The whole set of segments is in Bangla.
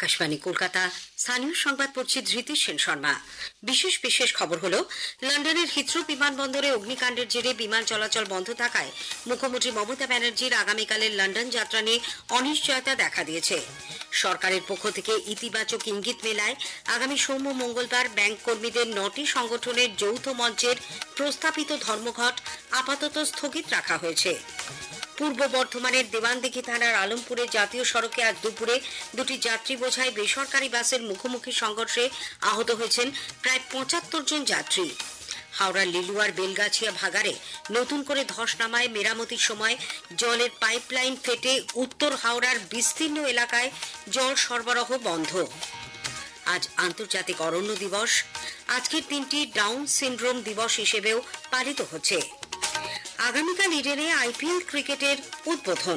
আকাশবাণী কলকাতা। স্থানীয় সংবাদ পড়ছি ধৃতি সেন শর্মা। বিশেষ খবর হলো, লন্ডনের হিথ্রো বিমানবন্দরে অগ্নিকাণ্ডের জেরে বিমান চলাচল বন্ধ থাকায় মুখ্যমন্ত্রী মমতা ব্যানার্জির আগামীকালের লন্ডন যাত্রা নিয়ে অনিশ্চয়তা দেখা দিয়েছে। সরকারের পক্ষ থেকে ইতিবাচক ইঙ্গিত মেলায় আগামী সোম ও মঙ্গলবার ব্যাংক কর্মীদের 9টি সংগঠনের যৌথ মঞ্চের প্রস্তাবিত ধর্মঘট আপাতত স্থগিত রাখা হয়েছে। পূর্ব বর্ধমানের দেওয়ানদিঘি থানার আলমপুরে জাতীয় সড়কে আজ দুপুরে দুটি যাত্রী বোঝাই বেসরকারি বাসের মুখোমুখি সংঘর্ষে আহত হয়েছেন প্রায় 75 জন যাত্রী। হাওড়ার লিলুয়ার বেলগাছিয়া ভাগাড়ে নতুন করে ধস নামায় মেরামতির সময় জলের পাইপলাইন ফেটে উত্তর হাওড়ার বিস্তীর্ণ এলাকায় জল সরবরাহ বন্ধ। আজ আন্তর্জাতিক অরণ্য দিবস। আজকের দিনটি ডাউন সিনড্রোম দিবস হিসেবেও পালিত হচ্ছে। আগামীকাল ইডেনে আইপিএল ক্রিকেটের উদ্বোধন।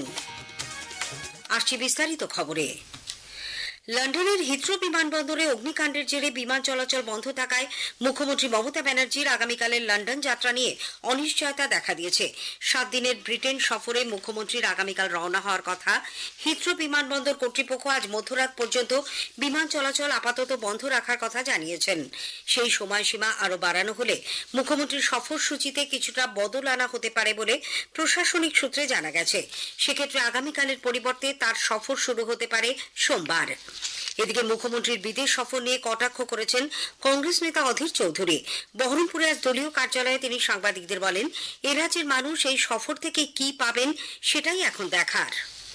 আসছে বিস্তারিত খবরে। লন্ডনের হিথ্রো বিমানবন্দরে অগ্নিকাণ্ডের জেরে বিমান চলাচল বন্ধ থাকায় মুখ্যমন্ত্রী মমতা ব্যানার্জির আগামীকালের লন্ডন যাত্রা নিয়ে অনিশ্চয়তা দেখা দিয়েছে। 7 দিনের ব্রিটেন সফরে মুখ্যমন্ত্রীর আগামীকাল রওনা হওয়ার কথা। হিথ্রো বিমানবন্দর কর্তৃপক্ষ আজ মধ্যরাত পর্যন্ত বিমান চলাচল আপাতত বন্ধ রাখার কথা জানিয়েছেন। সেই সময়সীমা আরও বাড়ানো হলে মুখ্যমন্ত্রীর সফরসূচিতে কিছুটা বদল আনা হতে পারে বলে প্রশাসনিক সূত্রে জানা গেছে। সেক্ষেত্রে আগামীকালের পরিবর্তে তার সফর শুরু হতে পারে সোমবার। এদিকে মুখ্যমন্ত্রীর বিদেশ সফর নিয়ে কটাক্ষ করেছেন কংগ্রেস নেতা অধীর চৌধুরী। বহরমপুরে আজ দলীয় কার্যালয়ে তিনি সাংবাদিকদের বলেন, এ রাজ্যের মানুষ এই সফর থেকে কি পাবেন সেটাই এখন দেখার।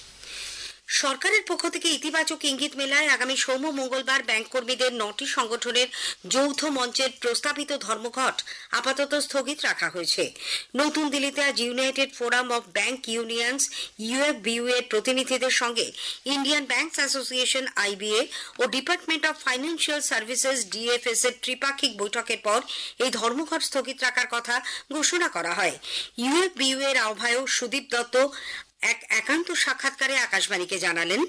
সরকারের পক্ষ থেকে ইতিবাচক ইঙ্গিত মেলায় আগামী সোম ও মঙ্গলবার ব্যাংক কর্মীদের 9টি সংগঠনের যৌথ মঞ্চের প্রস্তাবিত ধর্মঘট আপাতত স্থগিত রাখা হয়েছে। নতুন দিল্লিতে আজ United Forum of Bank Unions UFBU এর প্রতিনিধিদের সঙ্গে ইন্ডিয়ান ব্যাংকস অ্যাসোসিয়েশন আইবিএ ও Department of Financial Services DFS এর ত্রিপাক্ষিক বৈঠকের পর এই ধর্মঘট স্থগিত রাখার কথা ঘোষণা করা হয়। ইউএফবিইউ এর আহ্বায়ক সুদীপ দত্ত এক একান্ত সাক্ষাৎকারে আকাশবাণীকে জানালেন,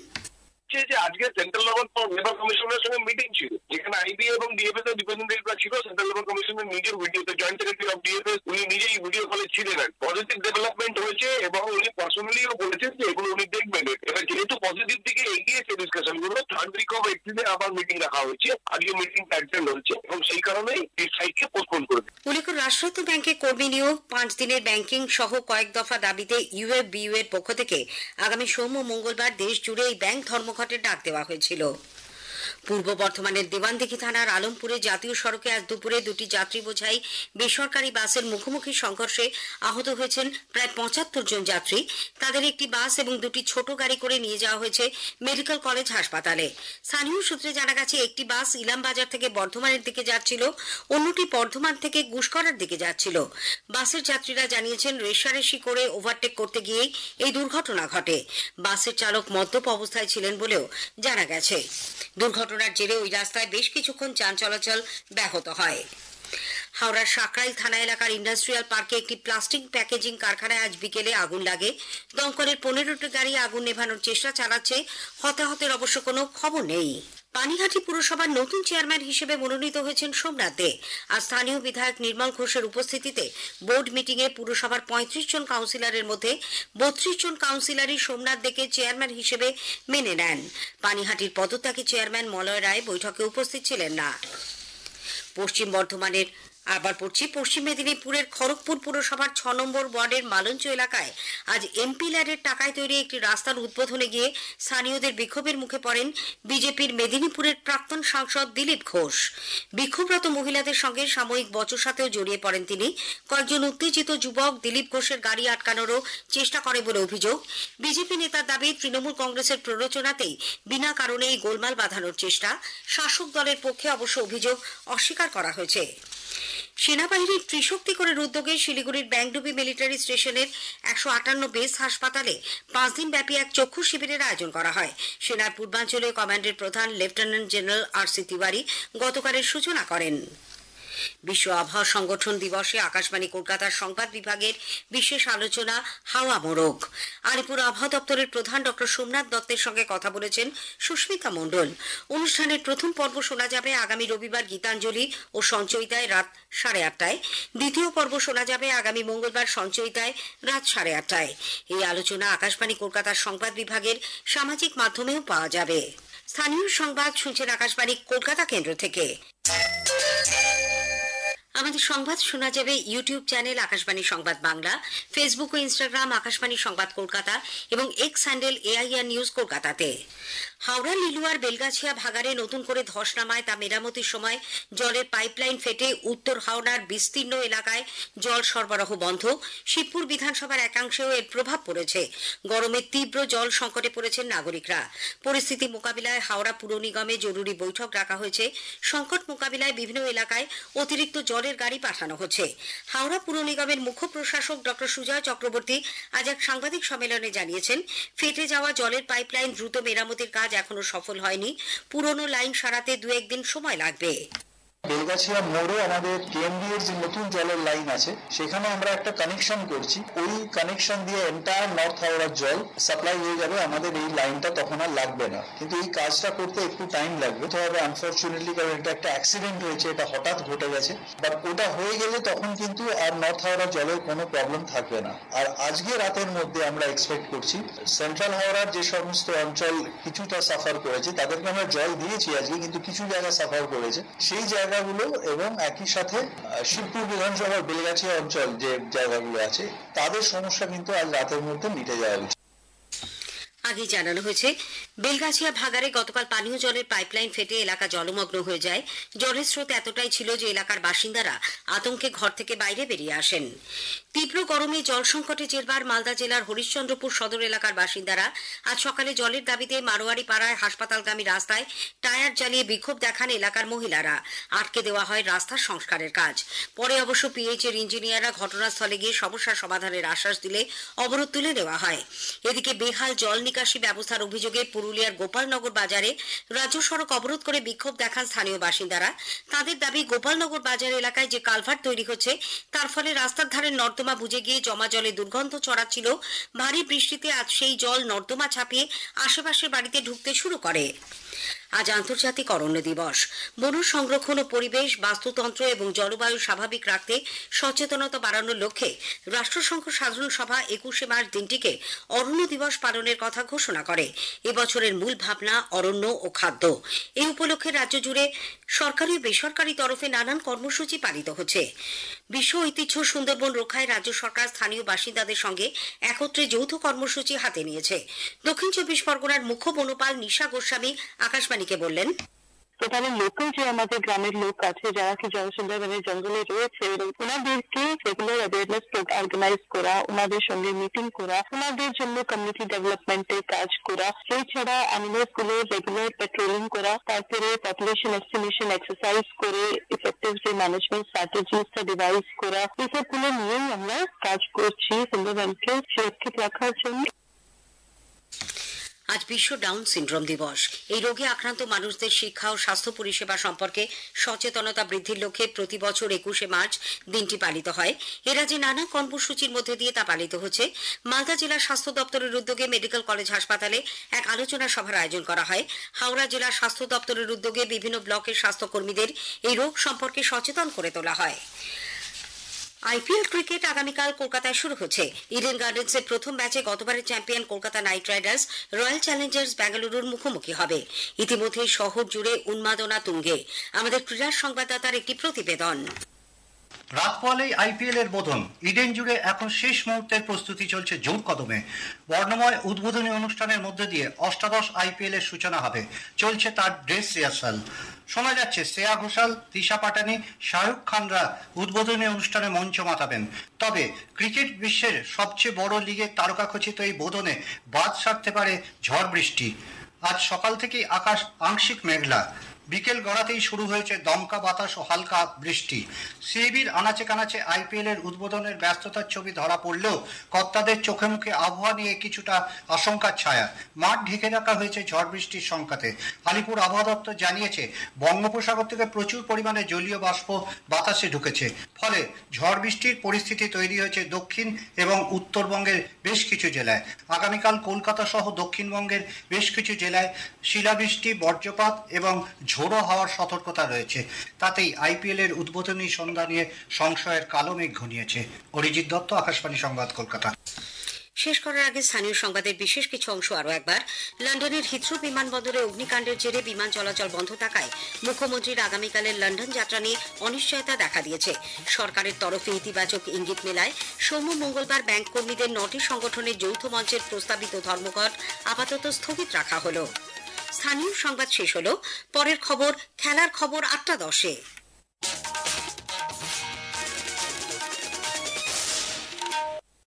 যে আজকে সেন্ট্রাল লেবার কমিশনের সঙ্গে মিটিং ছিল, যেখানে আইবি এবং ডিএফএস এর রিপ্রেজেন্টেটিভরা ছিল। সেন্ট্রাল লেবার কমিশনের নিজের ভিডিওতে জয়েন্ট সেক্রেটারি অফ ডিএফএস উনি নিজেই ভিডিও কলে ছিলেন। পজিটিভ ডেভেলপমেন্ট হয়েছে এবং উনি পার্সোনালিও বলেছেন যে এগুলো উনি দেখবেন। এবার যেহেতু পজিটিভ দিকে এগিয়েছে ডিসকাশন গুলো, 3rd উইক অফ এপ্রিলে আবার মিটিং রাখা হয়েছে। আজকে মিটিং অ্যাটেন্ড হয়েছে এবং সেই কারণেই এই সাইটকে পোস্টপোন করবে। উল্লেখ্য, রাষ্ট্রায়ত্ত ব্যাংকে কর্মী নিয়োগ, 5 দিনের ব্যাংকিং সহ কয়েক দফা দাবিতে ইউএফবিইউ এর পক্ষ থেকে আগামী সোম ও মঙ্গলবার দেশ জুড়ে এই ব্যাংক ধর্মঘটের ডাক দেওয়া হয়েছিল। পূর্ব বর্ধমানের দেওয়ানদিঘি থানার আলমপুরে জাতীয় সড়কে আজ দুপুরে দুটি যাত্রী বোঝাই বেসরকারি বাসের মুখোমুখি সংঘর্ষে আহত হয়েছেন প্রায় 75 জন যাত্রী। তাদের একটি বাস এবং দুটি ছোট গাড়ি করে নিয়ে যাওয়া হয়েছে মেডিকেল কলেজ হাসপাতালে। স্থানীয় সূত্রে জানা গেছে, একটি বাস ইলামবাজার থেকে বর্ধমানের দিকে যাচ্ছিল, অন্যটি বর্ধমান থেকে গুসকরার দিকে যাচ্ছিল। বাসের যাত্রীরা জানিয়েছেন, রেষারেষি করে ওভারটেক করতে গিয়েই এই দুর্ঘটনা ঘটে। বাসের চালক মদ্যপ অবস্থায় ছিলেন বলেও জানা গেছে। দুর্ঘটনার জেরে ওই রাস্তায় বেশ কিছুক্ষণ যান চলাচল ব্যাহত হয়। হাওড়ার সাকরাইল থানা এলাকার ইন্ডাস্ট্রিয়াল পার্কে একটি প্লাস্টিক প্যাকেজিং কারখানায় আজ বিকেলে আগুন লাগে। দমকলের 15টি গাড়ি আগুন নেভানোর চেষ্টা চালাচ্ছে। হতাহতের অবশ্য কোনো খবর নেই। পানিহাটি পুরসভার নতুন চেয়ারম্যান হিসেবে মনোনীত হয়েছেন সোমনাথ দে। আজ স্থানীয় বিধায়ক নির্মল ঘোষের উপস্থিতিতে বোর্ড মিটিংয়ে পুরসভার 35 জন কাউন্সিলরের মধ্যে 32 জন কাউন্সিলরই সোমনাথ দেকে চেয়ারম্যান হিসেবে মেনে নেন। পানিহাটির পদত্যাগী চেয়ারম্যান মলয় রায় বৈঠকে উপস্থিত ছিলেন না। পশ্চিম মেদিনীপুরের খড়গপুর পুরসভার 6 নম্বর ওয়ার্ডের মালঞ্চ এলাকায় আজ এমপি ল্যাডের টাকায় তৈরি একটি রাস্তার উদ্বোধনে গিয়ে স্থানীয়দের বিক্ষোভের মুখে পড়েন বিজেপির মেদিনীপুরের প্রাক্তন সাংসদ দিলীপ ঘোষ। বিক্ষোভরত মহিলাদের সঙ্গে সাময়িক বচসাতেও জড়িয়ে পড়েন তিনি। কয়েকজন উত্তেজিত যুবক দিলীপ ঘোষের গাড়ি আটকানোরও চেষ্টা করে বলে অভিযোগ। বিজেপি নেতার দাবি, তৃণমূল কংগ্রেসের প্ররোচনাতেই বিনা কারণে এই গোলমাল বাঁধানোর চেষ্টা। শাসক দলের পক্ষে অবশ্য অভিযোগ অস্বীকার করা হয়েছে। সেনাবাহিনীর ত্রিশক্তি করে উদ্যোগে শিলিগুড়ির ব্যাংডুবি মিলিটারি স্টেশনের 158 বেস হাসপাতালে 5 দিন ব্যাপী এক চক্ষু শিবিরের আয়োজন করা হয়। সেনার পূর্বাঞ্চলীয় কমান্ডের প্রধান লেফটেন্যান্ট জেনারেল RC তিওয়ারি গতকালের সূচনা করেন। বিশ্ব আবহাওয়া সংগঠন দিবসে আকাশবাণী কলকাতার সংবাদ বিভাগের বিশেষ আলোচনা হাওয়া মোড়ক। আলিপুর আবহাওয়া দপ্তরের প্রধান ডক্টর সোমনাথ দত্তের সঙ্গে কথা বলেছেন সুস্মিতা মণ্ডল। অনুষ্ঠানের প্রথম পর্ব শোনা যাবে আগামী রবিবার গীতাঞ্জলি ও সঞ্চয়িতায় রাত 8:30টায়। দ্বিতীয় পর্ব শোনা যাবে আগামী মঙ্গলবার সঞ্চয়িতায় রাত 8:30টায়। এই আলোচনা আকাশবাণী কলকাতার সংবাদ বিভাগের সামাজিক মাধ্যমেও পাওয়া যাবে। স্থানীয় সংবাদ শুনছেন আকাশবাণী কলকাতা কেন্দ্র থেকে। আমাদের সংবাদ শোনা যাবে YouTube channel Akashvani Sangbad Bangla, Facebook ও ইনস্টাগ্রাম আকাশবাণী সংবাদ কলকাতা এবং এক্স হ্যান্ডেল AIR নিউজ কলকাতাতে। হাওড়া লিলুয়ার বেলগাছিয়া ভাগাড়ে নতুন করে ধস নামায় তা মেরামতির সময় জলের পাইপলাইন ফেটে উত্তর হাওড়ার বিস্তীর্ণ এলাকায় জল সরবরাহ বন্ধ। শিবপুর বিধানসভার একাংশেও এর প্রভাব পড়েছে। গরমে তীব্র জল সংকটে পড়েছেন নাগরিকরা। পরিস্থিতি মোকাবিলায় হাওড়া পুর নিগমে জরুরি বৈঠক রাখা হয়েছে। সংকট মোকাবিলায় বিভিন্ন এলাকায় অতিরিক্ত জলের গাড়ি পাঠানো হচ্ছে। হাওড়া পুর নিগমের মুখ্য প্রশাসক ডক্টর সুজয় চক্রবর্তী আজ এক সাংবাদিক সম্মেলনে জানিয়েছেন, ফেটে যাওয়া জলের পাইপলাইন দ্রুত মেরামতির কাজ এখনো সফল হয়নি। পুরনো লাইন সারাতে 2-1 দিন সময় লাগবে। বেলগাছিয়া মোড়ে আমাদের কেএমডি এর যে নতুন জলের লাইন আছে সেখানে আমরা একটা কানেকশন করছি। ওই কানেকশন দিয়ে এন্টায়ার নর্থ হাওড়ার জল সাপ্লাই হয়ে যাবে। আমাদের এই লাইনটা তখন আর লাগবে না, কিন্তু এই কাজটা করতে একটু টাইম লাগবে। তবে আনফরচুনেটলি কারণ এটা একটা অ্যাক্সিডেন্ট হয়েছে, এটা হঠাৎ ঘটে গেছে, বাট ওটা হয়ে গেলে তখন কিন্তু আর নর্থ হাওড়া জলের কোনো প্রবলেম থাকবে না। আর আজকে রাতের মধ্যে আমরা এক্সপেক্ট করছি সেন্ট্রাল হাওড়ার যে সমস্ত অঞ্চল কিছুটা সাফার করেছে তাদেরকে আমরা জল দিয়েছি আজকে, কিন্তু কিছু জায়গা সাফার করেছে সেই জায়গাগুলো এবং একই সাথে শিবপুর বিধানসভার বেলগাছিয়া অঞ্চল যে জায়গাগুলো আছে তাদের সমস্যা কিন্তু আজ রাতের মধ্যে মিটে যাওয়া উচিত। আগে জানানো হয়েছে, বেলগাছিয়া ভাগাড়ে গতকাল পানীয় জলের পাইপলাইন ফেটে এলাকা জলমগ্ন হয়ে যায়। জলের স্রোত এতটাই ছিল যে এলাকার বাসিন্দারা আতঙ্কে ঘর থেকে বাইরে বেরিয়ে আসেন। তীব্র গরমে জল সংকটে জেরবার মালদা জেলার হরিশ্চন্দ্রপুর সদর এলাকার বাসিন্দারা আজ সকালে জলের দাবিতে মারোয়ারি পাড়ায় হাসপাতালগামী রাস্তায় টায়ার জ্বালিয়ে বিক্ষোভ দেখান এলাকার মহিলারা। আটকে দেওয়া হয় রাস্তার সংস্কারের কাজ। পরে অবশ্য PH এর ইঞ্জিনিয়াররা ঘটনাস্থলে গিয়ে সমস্যা সমাধানের আশ্বাস দিলে অবরোধ তুলে নেওয়া হয়। এদিকে বেহাল জল নিকাশি ব্যবস্থার অভিযোগে পুরুলিয়ার গোপালনগর বাজারে রাজ্য সড়ক অবরোধ করে বিক্ষোভ দেখান স্থানীয় বাসিন্দারা। তাদের দাবি, গোপালনগর বাজার এলাকায় যে কালভার্ট তৈরি হচ্ছে তার ফলে রাস্তার ধারে নর্দমা বুজে গিয়ে জমা জলে দুর্গন্ধ ছড়াচ্ছিল। ভারী বৃষ্টিতে আজ সেই জল নর্দমা ছাপিয়ে আশেপাশের বাড়িতে ঢুকতে শুরু করে। আজ আন্তর্জাতিক অরণ্য দিবস। বন সংরক্ষণ ও পরিবেশ, বাস্তুতন্ত্র এবং জলবায়ু স্বাভাবিক রাখতে সচেতনতা বাড়ানোর লক্ষ্যে রাষ্ট্রসংঘ সাধারণ সভা 21শে মার্চ দিনটিকে অরণ্য দিবস পালনের কথা ঘোষণা করে। এবছরের মূল ভাবনা অরণ্য ও খাদ্য। এই উপলক্ষে রাজ্য জুড়ে সরকারি ও বেসরকারি তরফে নানান কর্মসূচি পালিত হচ্ছে। বিশ্ব ঐতিহ্য সুন্দরবন রক্ষায় রাজ্য সরকার স্থানীয় বাসিন্দাদের সঙ্গে একত্রে যৌথ কর্মসূচি হাতে নিয়েছে। দক্ষিণ 24 পরগনার মুখ্য বনপাল নিশা গোস্বামী আকাশবাণীকে বললেন, এখানে লোকাল যে আমাদের গ্রামের লোক আছে যারা কি সুন্দরবনের জঙ্গলে রয়েছে, ওনাদেরকে রেগুলার অ্যাওয়ারনেস অর্গানাইজ করা, ওনাদের সঙ্গে মিটিং করা, ওনাদের জন্য কমিউনিটি ডেভেলপমেন্টের কাজ করা, এছাড়া অ্যানিমেলস গুলো রেগুলার পেট্রোলিং করা, তারপরে পপুলেশন এস্টিমেশন এক্সারসাইজ করে ইফেক্টিভ যে ম্যানেজমেন্ট স্ট্র্যাটেজিসটা ডিভাইস করা, এসবগুলো নিয়েই আমরা কাজ করছি সুন্দরবনকে সুরক্ষিত রাখার জন্য। আজ বিশ্ব ডাউন সিনড্রোম দিবস। এই রোগে আক্রান্ত মানুষদের শিক্ষা ও স্বাস্থ্য পরিষেবা সম্পর্কে সচেতনতা বৃদ্ধির লক্ষ্যে প্রতি বছর 21শে মার্চ দিনটি পালিত হয়। এ রাজ্যে নানা কর্মসূচির মধ্যে দিয়ে তা পালিত হচ্ছে। মালদা জেলা স্বাস্থ্য দপ্তরের উদ্যোগে মেডিকেল কলেজ হাসপাতালে এক আলোচনা সভার আয়োজন করা হয়। হাওড়া জেলা স্বাস্থ্য দপ্তরের উদ্যোগে বিভিন্ন ব্লকের স্বাস্থ্যকর্মীদের এই রোগ সম্পর্কে সচেতন করে তোলা হয়। IPL ক্রিকেট আগামীকাল কলকাতায় শুরু হচ্ছে। ইডেন গার্ডেন্সের প্রথম ম্যাচে গতবারের champion Kolkata Knight Riders Royal Challengers বেঙ্গালুরুর মুখোমুখি হবে। ইতিমধ্যেই শহর জুড়ে উন্মাদনা তুঙ্গে। আমাদের ক্রীড়া সংবাদদাতার একটি প্রতিবেদন। রাত পোয়ালেই IPL এর বোধন। ইডেন জুড়ে এখন শেষ মুহূর্তের প্রস্তুতি চলছে জোর কদমে। বর্ণময় উদ্বোধনী অনুষ্ঠানের মধ্যে দিয়ে অষ্টাদশ IPL এর সূচনা হবে। চলছে তার ড্রেস রিহার্সাল। শোনা যাচ্ছে শ্রেয়া ঘোষাল, দিশা পাটানি, শাহরুখ খানরা উদ্বোধনী অনুষ্ঠানে মঞ্চ মাতাবেন। তবে ক্রিকেট বিশ্বের সবচেয়ে বড় লিগের তারকাখচিত এই বোধনে বাদ সাধতে পারে ঝড় বৃষ্টি। আজ সকাল থেকেই আকাশ আংশিক মেঘলা। বিকেল গড়াতেই শুরু হয়েছে দমকা বাতাস ও হালকা বৃষ্টি। সিএবির আনাচে কানাচে আইপিএল এর উদ্বোধনের ব্যস্ততার ছবি ধরা পড়লেও কর্তাদের চোখে মুখে আবহাওয়া নিয়ে কিছুটা আশঙ্কার ছায়া। মাঠ ঢেকে রাখা হয়েছে ঝড় বৃষ্টির সংকেতে। আলিপুর আবহাওয়া দপ্তর জানিয়েছে বঙ্গোপসাগর থেকে প্রচুর পরিমাণে জলীয় বাষ্প বাতাসে ঢুকেছে, ফলে ঝড় বৃষ্টির পরিস্থিতি তৈরি হয়েছে দক্ষিণ এবং উত্তরবঙ্গের বেশ কিছু জেলায়। আগামীকাল কলকাতা সহ দক্ষিণবঙ্গের বেশ কিছু জেলায় শিলাবৃষ্টি, বজ্রপাত এবং ঝোড়ো হওয়ার সতর্কতা রয়েছে। তাতেই আইপিএল এর উদ্বোধনী সন্ধ্যা নিয়ে সংশয়ের কালো মেঘ ঘনিয়েছে। অরিজিৎ দত্ত, আকাশবাণী সংবাদ, কলকাতা। শেষ করার আগে স্থানীয় সংবাদের বিশেষ কিছু অংশ আরো একবার। লন্ডনের হিথ্রো বিমানবন্দরে অগ্নিকাণ্ডের জেরে বিমান চলাচল বন্ধ থাকায় মুখ্যমন্ত্রীর আগামীকালের লন্ডন যাত্রা নিয়ে অনিশ্চয়তা দেখা দিয়েছে। সরকারের তরফে ইতিবাচক ইঙ্গিত মেলায় সোম মঙ্গলবার ব্যাংক কর্মীদের 9টি সংগঠনের যৌথ মঞ্চের প্রস্তাবিত ধর্মঘট আপাতত স্থগিত রাখা হলো। স্থানীয় সংবাদ শেষ হলো। পরের খবর, খেলার খবর 8টা 10-এ।